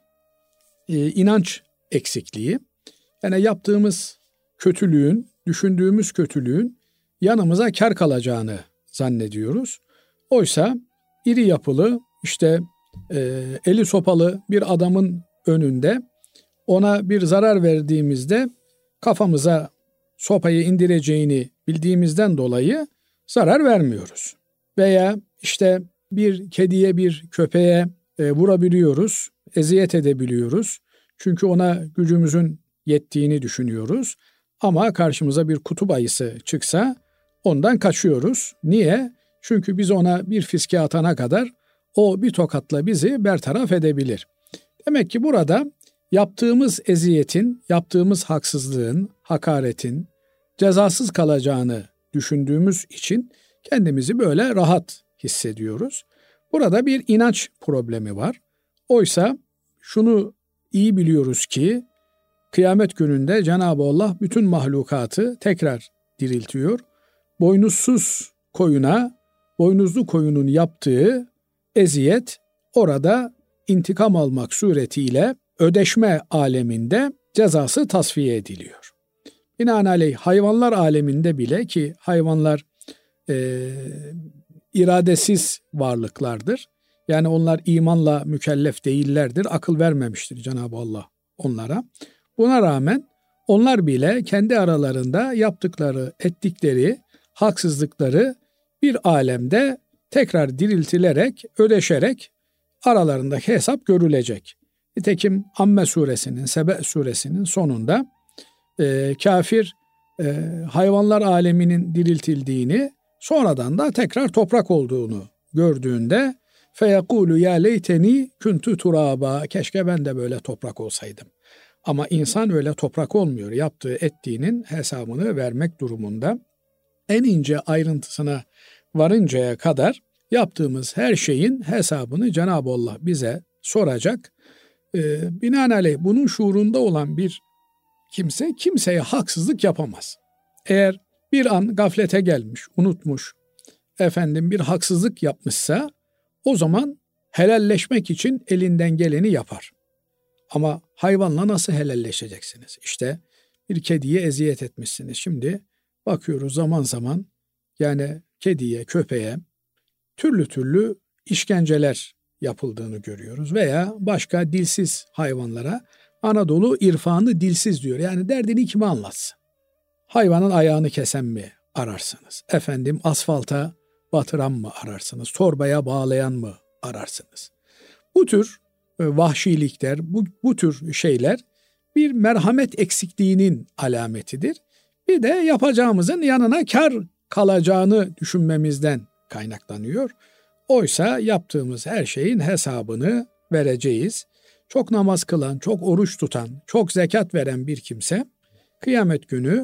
inanç eksikliği. Yani yaptığımız kötülüğün, düşündüğümüz kötülüğün yanımıza kar kalacağını zannediyoruz. Oysa iri yapılı, işte eli sopalı bir adamın önünde ona bir zarar verdiğimizde kafamıza sopayı indireceğini bildiğimizden dolayı zarar vermiyoruz. Veya işte bir kediye, bir köpeğe vurabiliyoruz, eziyet edebiliyoruz. Çünkü ona gücümüzün yettiğini düşünüyoruz. Ama karşımıza bir kutup ayısı çıksa ondan kaçıyoruz. Niye? Çünkü biz ona bir fiske atana kadar o bir tokatla bizi bertaraf edebilir. Demek ki burada yaptığımız eziyetin, yaptığımız haksızlığın, hakaretin cezasız kalacağını düşündüğümüz için kendimizi böyle rahat hissediyoruz. Burada bir inanç problemi var. Oysa şunu iyi biliyoruz ki kıyamet gününde Cenab-ı Allah bütün mahlukatı tekrar diriltiyor. Boynuzsuz koyuna, boynuzlu koyunun yaptığı eziyet orada intikam almak suretiyle ödeşme aleminde cezası tasfiye ediliyor. Binaenaleyh hayvanlar aleminde bile, ki hayvanlar iradesiz varlıklardır. Yani onlar imanla mükellef değillerdir. Akıl vermemiştir Cenab-ı Allah onlara. Buna rağmen onlar bile kendi aralarında yaptıkları, ettikleri haksızlıkları bir alemde tekrar diriltilerek, ödeşerek aralarındaki hesap görülecek. Nitekim Amme suresinin, Sebe suresinin sonunda kafir hayvanlar aleminin diriltildiğini, sonradan da tekrar toprak olduğunu gördüğünde feyekulu ya leyteni kuntu turaba, keşke ben de böyle toprak olsaydım. Ama insan öyle toprak olmuyor. Yaptığı ettiğinin hesabını vermek durumunda. En ince ayrıntısına varıncaya kadar yaptığımız her şeyin hesabını Cenab-ı Allah bize soracak. Binaenaleyh bunun şuurunda olan bir kimse kimseye haksızlık yapamaz. Eğer bir an gaflete gelmiş, unutmuş, bir haksızlık yapmışsa o zaman helalleşmek için elinden geleni yapar. Ama hayvanla nasıl helalleşeceksiniz? İşte bir kediye eziyet etmişsiniz. Şimdi bakıyoruz zaman zaman, yani kediye, köpeğe türlü türlü işkenceler yapıldığını görüyoruz. Veya başka dilsiz hayvanlara Anadolu irfanı dilsiz diyor. Yani derdini kime anlatsın? Hayvanın ayağını kesen mi ararsınız? Asfalta batıran mı ararsınız? Torbaya bağlayan mı ararsınız? Bu tür vahşilikler, bu tür şeyler bir merhamet eksikliğinin alametidir. Bir de yapacağımızın yanına kar kalacağını düşünmemizden kaynaklanıyor. Oysa yaptığımız her şeyin hesabını vereceğiz. Çok namaz kılan, çok oruç tutan, çok zekat veren bir kimse kıyamet günü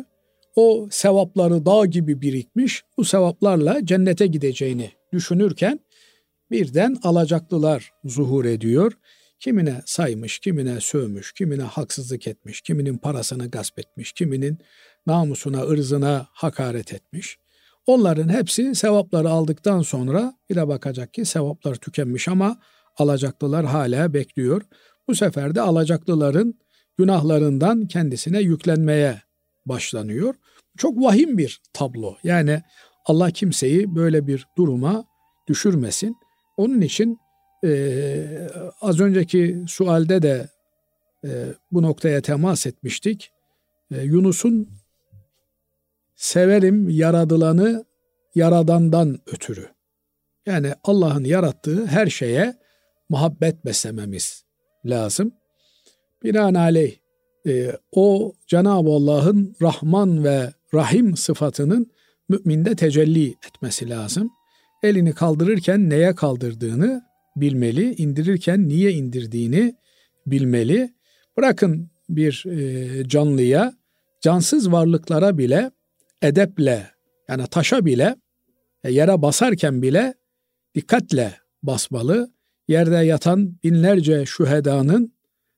o sevapları dağ gibi birikmiş, bu sevaplarla cennete gideceğini düşünürken birden alacaklılar zuhur ediyor. Kimine saymış, kimine sövmüş, kimine haksızlık etmiş, kiminin parasını gasp etmiş, kiminin namusuna, ırzına hakaret etmiş. Onların hepsi sevapları aldıktan sonra bir de bakacak ki sevaplar tükenmiş ama alacaklılar hala bekliyor. Bu sefer de alacaklıların günahlarından kendisine yüklenmeye başlanıyor. Çok vahim bir tablo. Yani Allah kimseyi böyle bir duruma düşürmesin. Onun için az önceki sualde de bu noktaya temas etmiştik. Yunus'un severim yaradılanı yaradandan ötürü. Yani Allah'ın yarattığı her şeye muhabbet beslememiz lazım. Binaenaleyh o Cenab-ı Allah'ın Rahman ve Rahim sıfatının müminde tecelli etmesi lazım. Elini kaldırırken neye kaldırdığını bilmeli, indirirken niye indirdiğini bilmeli. Bırakın bir canlıya, cansız varlıklara bile edeple, yani taşa bile, yere basarken bile dikkatle basmalı. Yerde yatan binlerce şühedanın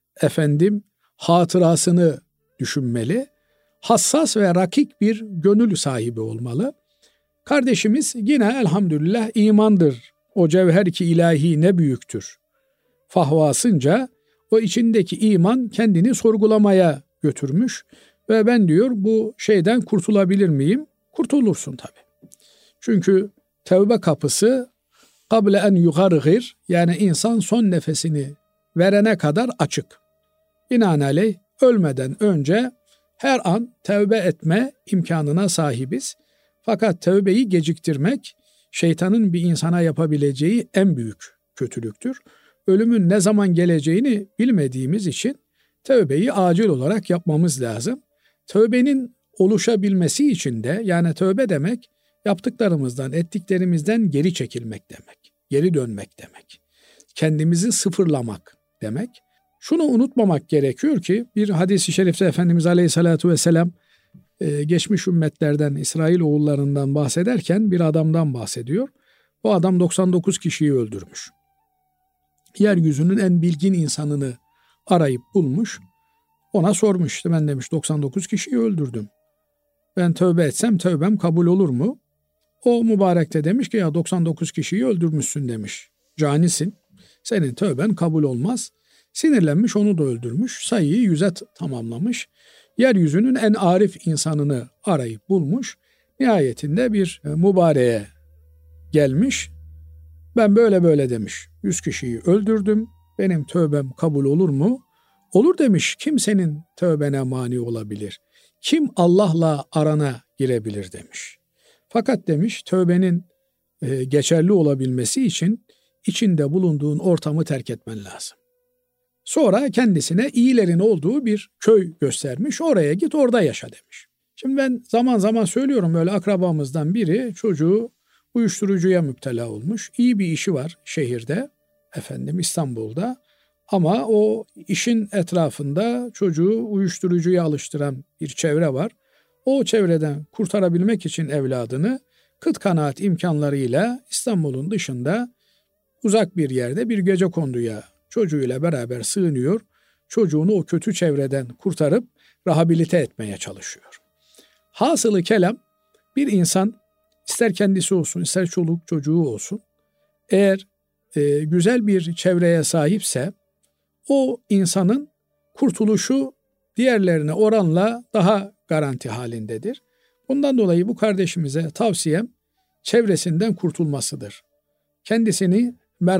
hatırasını düşünmeli. Hassas ve rakik bir gönül sahibi olmalı. Kardeşimiz yine elhamdülillah imandır. O cevher-ki ilahi ne büyüktür. Fahvasınca o içindeki iman kendini sorgulamaya götürmüş. Ve ben diyor bu şeyden kurtulabilir miyim? Kurtulursun tabii. Çünkü tevbe kapısı kable en yugargir, yani insan son nefesini verene kadar açık. Binaenaleyh ölmeden önce her an tevbe etme imkanına sahibiz. Fakat tevbeyi geciktirmek şeytanın bir insana yapabileceği en büyük kötülüktür. Ölümün ne zaman geleceğini bilmediğimiz için tevbeyi acil olarak yapmamız lazım. Tövbenin oluşabilmesi için de, yani tövbe demek yaptıklarımızdan, ettiklerimizden geri çekilmek demek. Geri dönmek demek. Kendimizi sıfırlamak demek. Şunu unutmamak gerekiyor ki bir hadis-i şerifte Efendimiz Aleyhisselatü Vesselam geçmiş ümmetlerden, İsrail oğullarından bahsederken bir adamdan bahsediyor. O adam 99 kişiyi öldürmüş. Yeryüzünün en bilgin insanını arayıp bulmuş. Ona sormuş, ben demiş 99 kişiyi öldürdüm. Ben tövbe etsem tövbem kabul olur mu? O mübarek de demiş ki ya 99 kişiyi öldürmüşsün demiş. Canisin, senin tövben kabul olmaz. Sinirlenmiş, onu da öldürmüş. Sayıyı 100'e tamamlamış. Yeryüzünün en arif insanını arayıp bulmuş. Nihayetinde bir mübareğe gelmiş. Ben böyle böyle demiş. 100 kişiyi öldürdüm. Benim tövbem kabul olur mu? Olur demiş. Kim senin tövbene mani olabilir? Kim Allah'la arana girebilir demiş. Fakat demiş tövbenin geçerli olabilmesi için içinde bulunduğun ortamı terk etmen lazım. Sonra kendisine iyilerin olduğu bir köy göstermiş. Oraya git, orada yaşa demiş. Şimdi ben zaman zaman söylüyorum, böyle akrabamızdan biri çocuğu uyuşturucuya müptela olmuş. İyi bir işi var şehirde, İstanbul'da. Ama o işin etrafında çocuğu uyuşturucuya alıştıran bir çevre var. O çevreden kurtarabilmek için evladını kıt kanaat imkanlarıyla İstanbul'un dışında uzak bir yerde bir gecekonduya çocuğuyla beraber sığınıyor. Çocuğunu o kötü çevreden kurtarıp rehabilite etmeye çalışıyor. Hasılı kelam, bir insan ister kendisi olsun ister çoluk çocuğu olsun, eğer güzel bir çevreye sahipse o insanın kurtuluşu diğerlerine oranla daha garanti halindedir. Bundan dolayı bu kardeşimize tavsiyem çevresinden kurtulmasıdır. Kendisini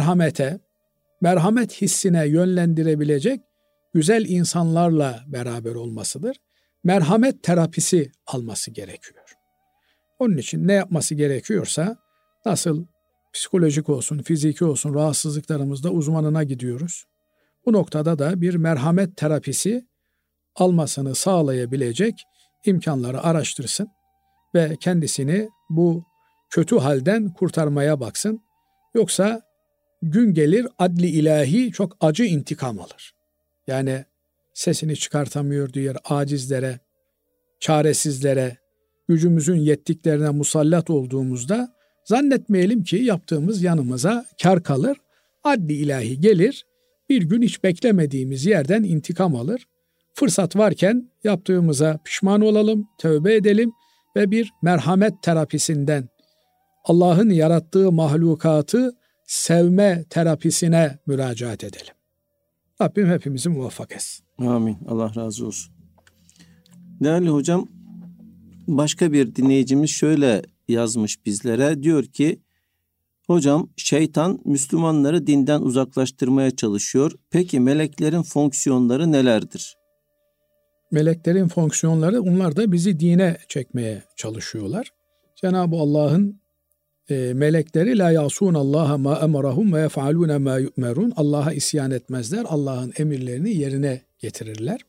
merhamet hissine yönlendirebilecek güzel insanlarla beraber olmasıdır. Merhamet terapisi alması gerekiyor. Onun için ne yapması gerekiyorsa, nasıl psikolojik olsun, fiziki olsun rahatsızlıklarımızda uzmanına gidiyoruz. Bu noktada da bir merhamet terapisi almasını sağlayabilecek imkanları araştırsın ve kendisini bu kötü halden kurtarmaya baksın. Yoksa gün gelir adli ilahi çok acı intikam alır. Yani sesini çıkartamıyor diğer acizlere, çaresizlere, gücümüzün yettiklerine musallat olduğumuzda zannetmeyelim ki yaptığımız yanımıza kar kalır. Adli ilahi gelir, bir gün hiç beklemediğimiz yerden intikam alır. Fırsat varken yaptığımıza pişman olalım, tövbe edelim ve bir merhamet terapisinden, Allah'ın yarattığı mahlukatı sevme terapisine müracaat edelim. Rabbim hepimizi muvaffak etsin. Amin. Allah razı olsun. Değerli hocam, başka bir dinleyicimiz şöyle yazmış bizlere. Diyor ki, hocam şeytan Müslümanları dinden uzaklaştırmaya çalışıyor. Peki meleklerin fonksiyonları nelerdir? Meleklerin fonksiyonları, onlar da bizi dine çekmeye çalışıyorlar. Cenab-ı Allah'ın melekleri la yasunallaha ma emarahum ve yef'alune ma yu'merun. Allah'a isyan etmezler. Allah'ın emirlerini yerine getirirler.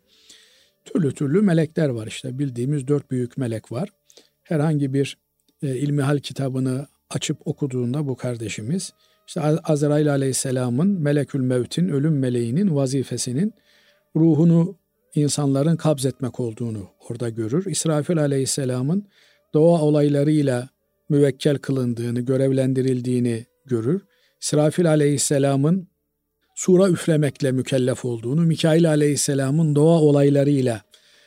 Türlü türlü melekler var işte. Bildiğimiz 4 büyük melek var. Herhangi bir ilmihal kitabını açıp okuduğunda bu kardeşimiz işte Azrail Aleyhisselam'ın, Melekül Mevt'in, ölüm meleğinin vazifesinin ruhunu insanların kabzetmek olduğunu orada görür. İsrafil Aleyhisselam'ın doğa olaylarıyla müvekkel kılındığını, görevlendirildiğini görür. İsrafil Aleyhisselam'ın sura üflemekle mükellef olduğunu, Mikail Aleyhisselam'ın doğa olaylarıyla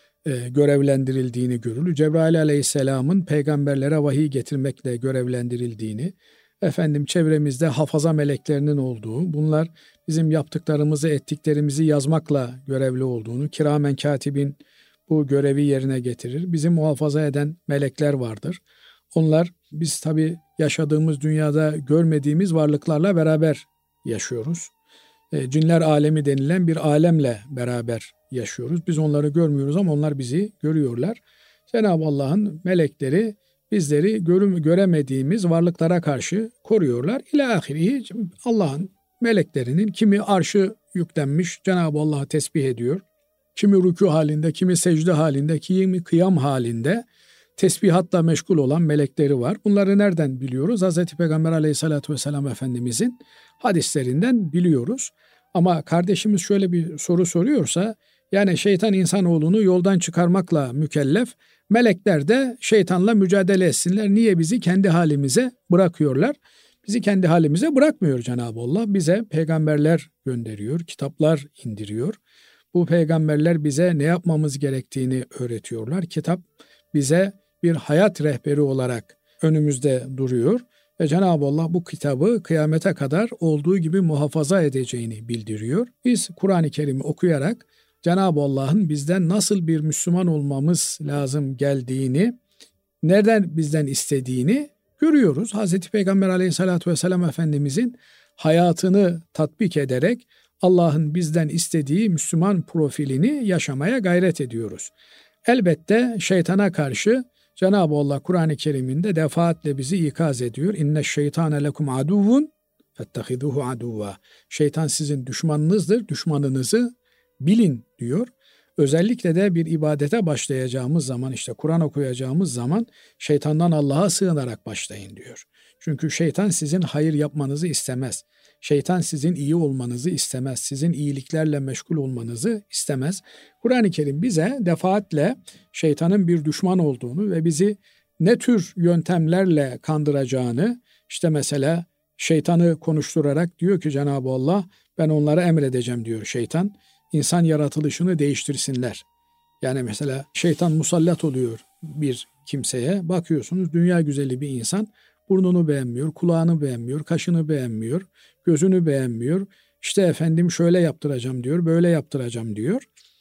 görevlendirildiğini görür. Cebrail Aleyhisselam'ın peygamberlere vahiy getirmekle görevlendirildiğini, çevremizde hafaza meleklerinin olduğu, bunlar bizim yaptıklarımızı, ettiklerimizi yazmakla görevli olduğunu, kiramen katibin bu görevi yerine getirir. Bizi muhafaza eden melekler vardır. Onlar, biz tabii yaşadığımız dünyada görmediğimiz varlıklarla beraber yaşıyoruz. Cinler alemi denilen bir alemle beraber yaşıyoruz. Biz onları görmüyoruz ama onlar bizi görüyorlar. Cenab-ı Allah'ın melekleri bizleri göremediğimiz varlıklara karşı koruyorlar. İlâ-ahiri, Allah'ın meleklerinin kimi arşı yüklenmiş, Cenab-ı Allah'ı tesbih ediyor. Kimi rükû halinde, kimi secde halinde, kimi kıyam halinde tesbihatla meşgul olan melekleri var. Bunları nereden biliyoruz? Hz. Peygamber Aleyhisselatü Vesselam Efendimizin hadislerinden biliyoruz. Ama kardeşimiz şöyle bir soru soruyorsa, yani şeytan insanoğlunu yoldan çıkarmakla mükellef, melekler de şeytanla mücadele etsinler. Niye bizi kendi halimize bırakıyorlar? Bizi kendi halimize bırakmıyor Cenab-ı Allah. Bize peygamberler gönderiyor, kitaplar indiriyor. Bu peygamberler bize ne yapmamız gerektiğini öğretiyorlar. Kitap bize bir hayat rehberi olarak önümüzde duruyor. Ve Cenab-ı Allah bu kitabı kıyamete kadar olduğu gibi muhafaza edeceğini bildiriyor. Biz Kur'an-ı Kerim'i okuyarak Cenab-ı Allah'ın bizden nasıl bir Müslüman olmamız lazım geldiğini, nereden bizden istediğini görüyoruz. Hz. Peygamber Aleyhisselatü Vesselam Efendimizin hayatını tatbik ederek Allah'ın bizden istediği Müslüman profilini yaşamaya gayret ediyoruz. Elbette şeytana karşı Cenab-ı Allah Kur'an-ı Kerim'inde defaatle bizi ikaz ediyor. İnne şeytane lekum aduvun fettehiduhu aduva. Şeytan sizin düşmanınızdır, düşmanınızı bilin diyor. Özellikle de bir ibadete başlayacağımız zaman, işte Kur'an okuyacağımız zaman şeytandan Allah'a sığınarak başlayın diyor. Çünkü şeytan sizin hayır yapmanızı istemez. Şeytan sizin iyi olmanızı istemez. Sizin iyiliklerle meşgul olmanızı istemez. Kur'an-ı Kerim bize defaatle şeytanın bir düşman olduğunu ve bizi ne tür yöntemlerle kandıracağını, işte mesela şeytanı konuşturarak diyor ki Cenab-ı Allah, ben onlara emredeceğim diyor şeytan. İnsan yaratılışını değiştirsinler. Yani mesela şeytan musallat oluyor bir kimseye. Bakıyorsunuz dünya güzeli bir insan, burnunu beğenmiyor, kulağını beğenmiyor, kaşını beğenmiyor, gözünü beğenmiyor. İşte şöyle yaptıracağım diyor, böyle yaptıracağım diyor.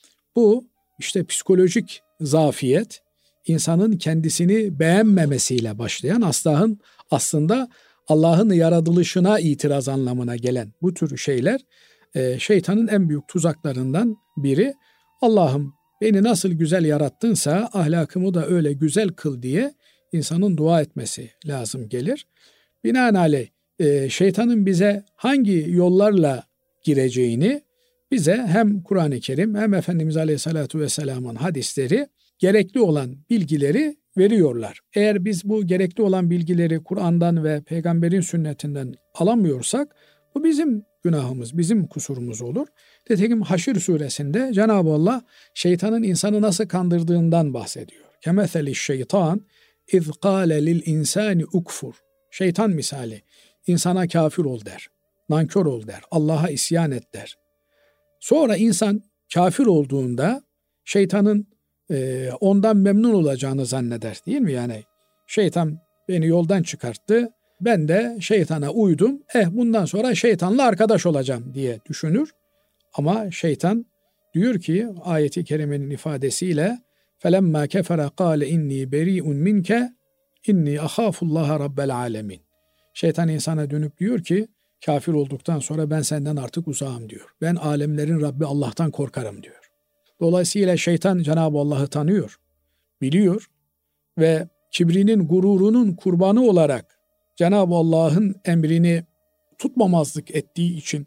Bu işte psikolojik zafiyet, insanın kendisini beğenmemesiyle başlayan, aslında Allah'ın yaratılışına itiraz anlamına gelen bu tür şeyler şeytanın en büyük tuzaklarından biri. Allah'ım beni nasıl güzel yarattınsa ahlakımı da öyle güzel kıl diye insanın dua etmesi lazım gelir. Binaenaleyh şeytanın bize hangi yollarla gireceğini bize hem Kur'an-ı Kerim hem Efendimiz Aleyhisselatü Vesselam'ın hadisleri gerekli olan bilgileri veriyorlar. Eğer biz bu gerekli olan bilgileri Kur'an'dan ve peygamberin sünnetinden alamıyorsak bu bizim günahımız, bizim kusurumuz olur. Nitekim Haşr suresinde Cenab-ı Allah şeytanın insanı nasıl kandırdığından bahsediyor. Kemetheli şeytan iz kâle lil insani ukfur. Şeytan misali insana kafir ol der, nankör ol der, Allah'a isyan et der. Sonra insan kafir olduğunda şeytanın ondan memnun olacağını zanneder, değil mi? Yani şeytan beni yoldan çıkarttı, ben de şeytana uydum, bundan sonra şeytanla arkadaş olacağım diye düşünür. Ama şeytan diyor ki ayeti kerimenin ifadesiyle فَلَمَّا كَفَرَ قَالَ اِنِّي بَرِيءٌ مِنْكَ inni ahafullaha rabbel alemin. Şeytan insana dönüp diyor ki kafir olduktan sonra ben senden artık uzağım diyor. Ben alemlerin Rabbi Allah'tan korkarım diyor. Dolayısıyla şeytan Cenab-ı Allah'ı tanıyor, biliyor ve kibrinin, gururunun kurbanı olarak Cenab-ı Allah'ın emrini tutmamazlık ettiği için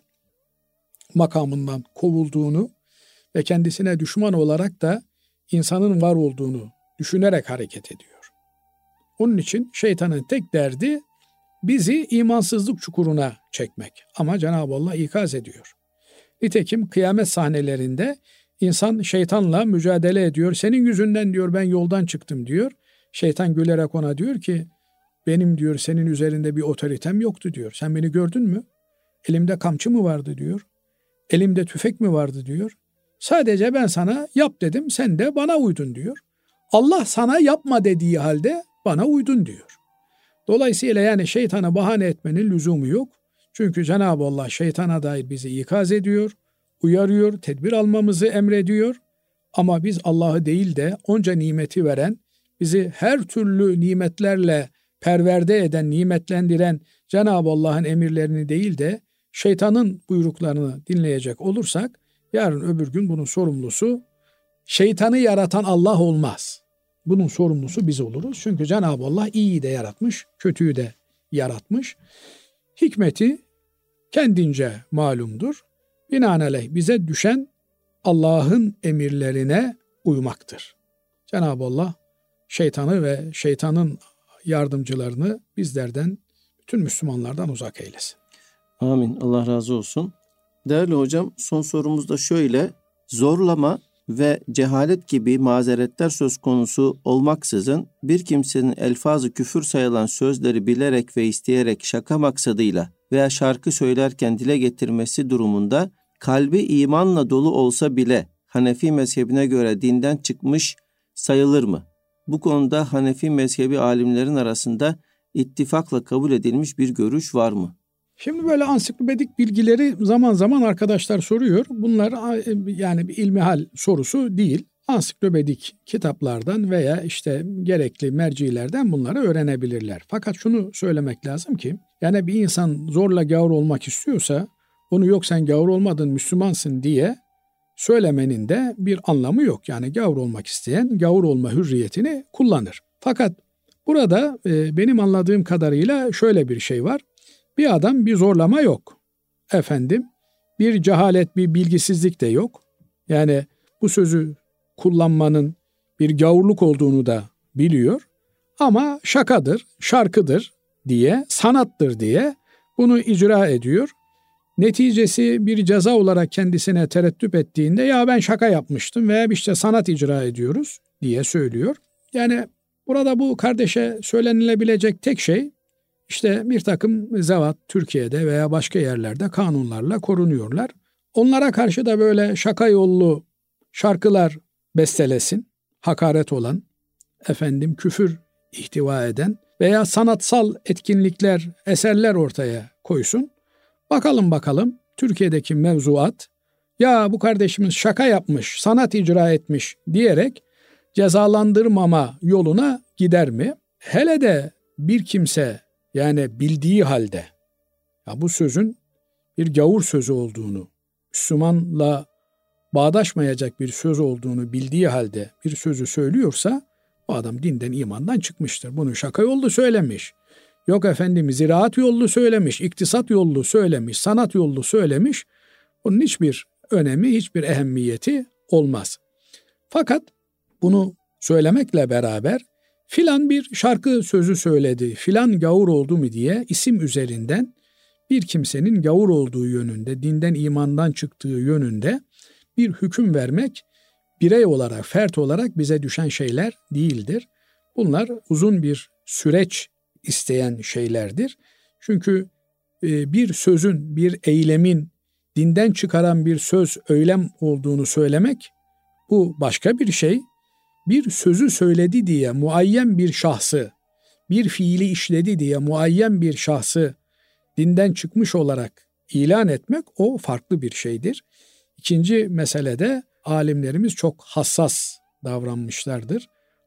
makamından kovulduğunu ve kendisine düşman olarak da insanın var olduğunu düşünerek hareket ediyor. Onun için şeytanın tek derdi bizi imansızlık çukuruna çekmek. Ama Cenab-ı Allah ikaz ediyor. Nitekim kıyamet sahnelerinde insan şeytanla mücadele ediyor. Senin yüzünden diyor ben yoldan çıktım diyor. Şeytan gülerek ona diyor ki benim diyor senin üzerinde bir otoritem yoktu diyor. Sen beni gördün mü? Elimde kamçı mı vardı diyor. Elimde tüfek mi vardı diyor. Sadece ben sana yap dedim, sen de bana uydun diyor. Allah sana yapma dediği halde bana uydun diyor. Dolayısıyla yani şeytana bahane etmenin lüzumu yok. Çünkü Cenab-ı Allah şeytana dair bizi ikaz ediyor, uyarıyor, tedbir almamızı emrediyor. Ama biz Allah'ı değil de onca nimeti veren, bizi her türlü nimetlerle perverde eden, nimetlendiren Cenab-ı Allah'ın emirlerini değil de şeytanın buyruklarını dinleyecek olursak, yarın öbür gün bunun sorumlusu şeytanı yaratan Allah olmaz. Bunun sorumlusu biz oluruz. Çünkü Cenab-ı Allah iyiyi de yaratmış, kötüyü de yaratmış. Hikmeti kendince malumdur. Binaenaleyh bize düşen Allah'ın emirlerine uymaktır. Cenab-ı Allah şeytanı ve şeytanın yardımcılarını bizlerden, bütün Müslümanlardan uzak eylesin. Amin. Allah razı olsun. Değerli hocam, son sorumuz da şöyle. Zorlama ve cehalet gibi mazeretler söz konusu olmaksızın bir kimsenin elfazı küfür sayılan sözleri bilerek ve isteyerek şaka maksadıyla veya şarkı söylerken dile getirmesi durumunda kalbi imanla dolu olsa bile Hanefi mezhebine göre dinden çıkmış sayılır mı? Bu konuda Hanefi mezhebi alimlerin arasında ittifakla kabul edilmiş bir görüş var mı? Şimdi böyle ansiklopedik bilgileri zaman zaman arkadaşlar soruyor. Bunlar yani bir ilmihal sorusu değil. Ansiklopedik kitaplardan veya işte gerekli mercilerden bunları öğrenebilirler. Fakat şunu söylemek lazım ki yani bir insan zorla gavur olmak istiyorsa onu yok sen gavur olmadın Müslümansın diye söylemenin de bir anlamı yok. Yani gavur olmak isteyen gavur olma hürriyetini kullanır. Fakat burada benim anladığım kadarıyla şöyle bir şey var. Bir adam bir zorlama yok. Bir cehalet, bir bilgisizlik de yok. Yani bu sözü kullanmanın bir gavurluk olduğunu da biliyor. Ama şakadır, şarkıdır diye, sanattır diye bunu icra ediyor. Neticesi bir ceza olarak kendisine tereddüt ettiğinde ya ben şaka yapmıştım veya işte sanat icra ediyoruz diye söylüyor. Yani burada bu kardeşe söylenilebilecek tek şey İşte bir takım zevat Türkiye'de veya başka yerlerde kanunlarla korunuyorlar. Onlara karşı da böyle şaka yollu şarkılar bestelesin, hakaret olan, küfür ihtiva eden veya sanatsal etkinlikler, eserler ortaya koysun. Bakalım Türkiye'deki mevzuat ya bu kardeşimiz şaka yapmış, sanat icra etmiş diyerek cezalandırmama yoluna gider mi? Hele de bir kimse yani bildiği halde ya bu sözün bir gavur sözü olduğunu, Müslümanla bağdaşmayacak bir söz olduğunu bildiği halde bir sözü söylüyorsa o adam dinden imandan çıkmıştır. Bunu şaka yollu söylemiş. Yok ziraat yollu söylemiş, iktisat yollu söylemiş, sanat yollu söylemiş. Bunun hiçbir önemi, hiçbir ehemmiyeti olmaz. Fakat bunu söylemekle beraber filan bir şarkı sözü söyledi, filan gavur oldu mu diye isim üzerinden bir kimsenin gavur olduğu yönünde, dinden imandan çıktığı yönünde bir hüküm vermek birey olarak, fert olarak bize düşen şeyler değildir. Bunlar uzun bir süreç isteyen şeylerdir. Çünkü bir sözün, bir eylemin dinden çıkaran bir söz, eylem olduğunu söylemek bu başka bir şey. Bir sözü söyledi diye muayyen bir şahsı, bir fiili işledi diye muayyen bir şahsı dinden çıkmış olarak ilan etmek o farklı bir şeydir. İkinci meselede alimlerimiz çok hassas davranmışlardır.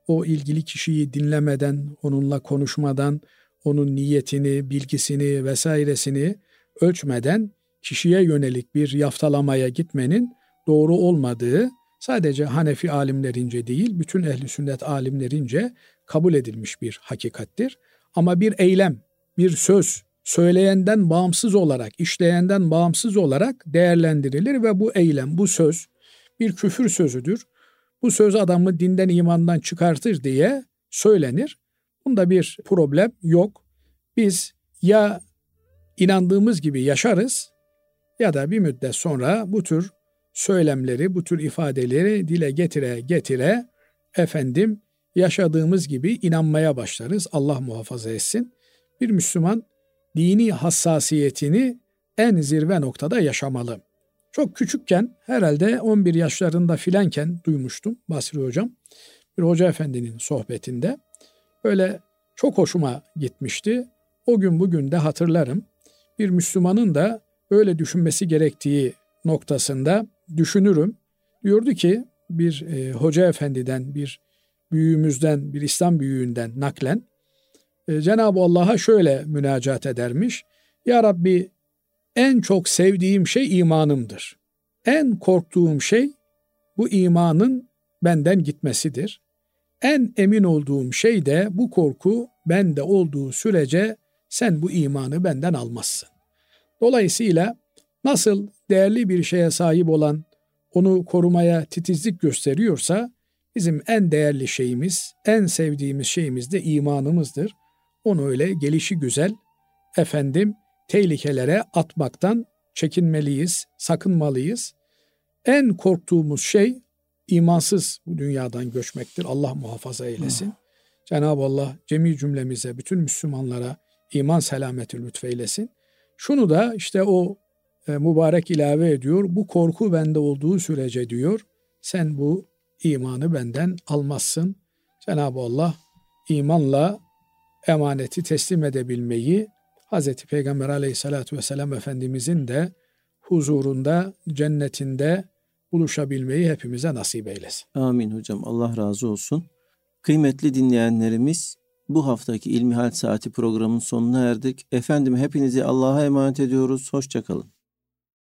o ilgili kişiyi dinlemeden, onunla konuşmadan, onun niyetini, bilgisini vesairesini ölçmeden kişiye yönelik bir yaftalamaya gitmenin doğru olmadığı sadece Hanefi alimlerince değil, bütün ehli sünnet alimlerince kabul edilmiş bir hakikattir. Ama bir eylem, bir söz söyleyenden bağımsız olarak, işleyenden bağımsız olarak değerlendirilir ve bu eylem, bu söz bir küfür sözüdür. Bu söz adamı dinden imandan çıkartır diye söylenir. Bunda bir problem yok. Biz ya inandığımız gibi yaşarız ya da bir müddet sonra bu tür söylemleri, bu tür ifadeleri dile getire yaşadığımız gibi inanmaya başlarız. Allah muhafaza etsin. Bir Müslüman dini hassasiyetini en zirve noktada yaşamalı. Çok küçükken, herhalde 11 yaşlarında filanken duymuştum Basri Hocam. Bir hoca efendinin sohbetinde. Böyle çok hoşuma gitmişti. O gün bugün de hatırlarım. Bir Müslümanın da öyle düşünmesi gerektiği noktasında düşünürüm. Diyordu ki bir hoca efendiden, bir büyüğümüzden, bir İslam büyüğünden naklen Cenab-ı Allah'a şöyle münacat edermiş. Ya Rabbi, en çok sevdiğim şey imanımdır. En korktuğum şey bu imanın benden gitmesidir. En emin olduğum şey de bu korku bende olduğu sürece sen bu imanı benden almazsın. Dolayısıyla nasıl değerli bir şeye sahip olan onu korumaya titizlik gösteriyorsa bizim en değerli şeyimiz, en sevdiğimiz şeyimiz de imanımızdır. Onu öyle gelişi güzel tehlikelere atmaktan çekinmeliyiz, sakınmalıyız. En korktuğumuz şey imansız bu dünyadan göçmektir. Allah muhafaza eylesin. Cenab-ı Allah cemi cümlemize, bütün Müslümanlara iman selameti lütfeylesin. Şunu da işte o mübarek ilave ediyor. Bu korku bende olduğu sürece diyor, sen bu imanı benden almazsın. Cenab-ı Allah imanla emaneti teslim edebilmeyi, Hz. Peygamber aleyhissalatü vesselam Efendimizin de huzurunda, cennetinde buluşabilmeyi hepimize nasip eylesin. Amin hocam. Allah razı olsun. Kıymetli dinleyenlerimiz, bu haftaki İlmihal Saati programının sonuna erdik. Efendim hepinizi Allah'a emanet ediyoruz. Hoşça kalın.